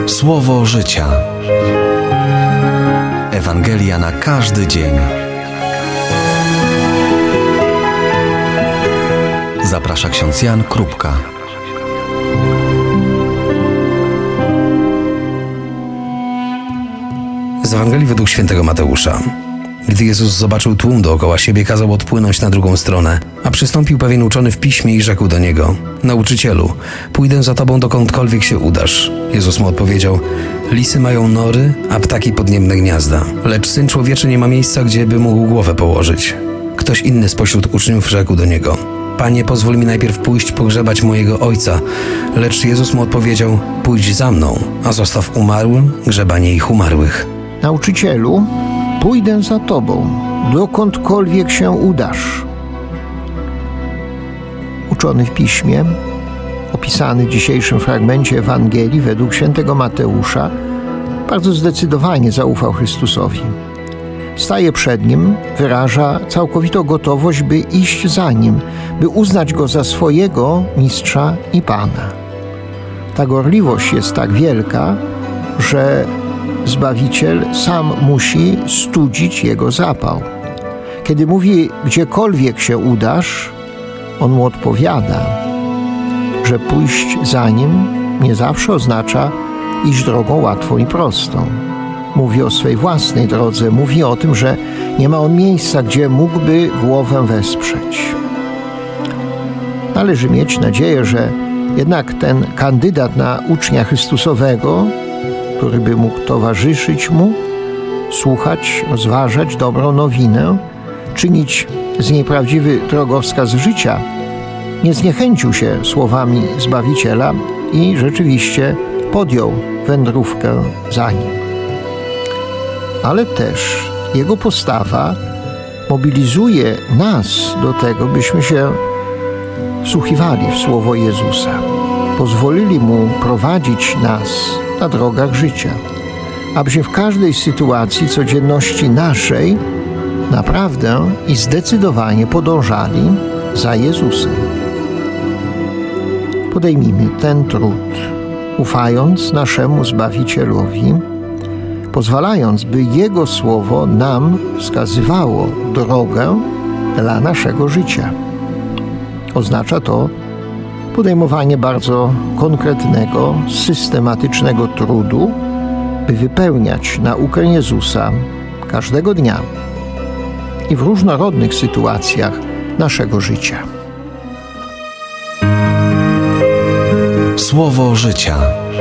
Słowo życia. Ewangelia na każdy dzień. Zaprasza ksiądz Jan Krupka. Z Ewangelii według świętego Mateusza. Gdy Jezus zobaczył tłum dookoła siebie, kazał odpłynąć na drugą stronę, a przystąpił pewien uczony w piśmie i rzekł do niego: Nauczycielu, pójdę za tobą dokądkolwiek się udasz. Jezus mu odpowiedział: Lisy mają nory, a ptaki podniebne gniazda, lecz Syn Człowieczy nie ma miejsca, gdzie by mógł głowę położyć. Ktoś inny spośród uczniów rzekł do niego: Panie, pozwól mi najpierw pójść pogrzebać mojego ojca. Lecz Jezus mu odpowiedział: Pójdź za mną, a zostaw umarłym grzebanie ich umarłych. Nauczycielu, pójdę za tobą, dokądkolwiek się udasz. Uczony w piśmie, opisany w dzisiejszym fragmencie Ewangelii według świętego Mateusza, bardzo zdecydowanie zaufał Chrystusowi. Staje przed Nim, wyraża całkowitą gotowość, by iść za Nim, by uznać Go za swojego Mistrza i Pana. Ta gorliwość jest tak wielka, że Zbawiciel sam musi studzić jego zapał. Kiedy mówi: gdziekolwiek się udasz, on mu odpowiada, że pójść za nim nie zawsze oznacza iść drogą łatwą i prostą. Mówi o swej własnej drodze, mówi o tym, że nie ma on miejsca, gdzie mógłby głowę wesprzeć. Należy mieć nadzieję, że jednak ten kandydat na ucznia Chrystusowego, który by mógł towarzyszyć mu, słuchać, rozważać dobrą nowinę, czynić z niej prawdziwy drogowskaz życia, nie zniechęcił się słowami Zbawiciela i rzeczywiście podjął wędrówkę za nim. Ale też jego postawa mobilizuje nas do tego, byśmy się wsłuchiwali w słowo Jezusa, pozwolili Mu prowadzić nas na drogach życia, abyśmy w każdej sytuacji codzienności naszej naprawdę i zdecydowanie podążali za Jezusem. Podejmijmy ten trud, ufając naszemu Zbawicielowi, pozwalając, by Jego Słowo nam wskazywało drogę dla naszego życia. Oznacza to podejmowanie bardzo konkretnego, systematycznego trudu, by wypełniać naukę Jezusa każdego dnia i w różnorodnych sytuacjach naszego życia. Słowo życia.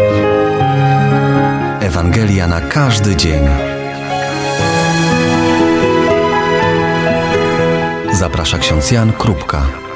Ewangelia na każdy dzień. Zaprasza ksiądz Jan Krupka.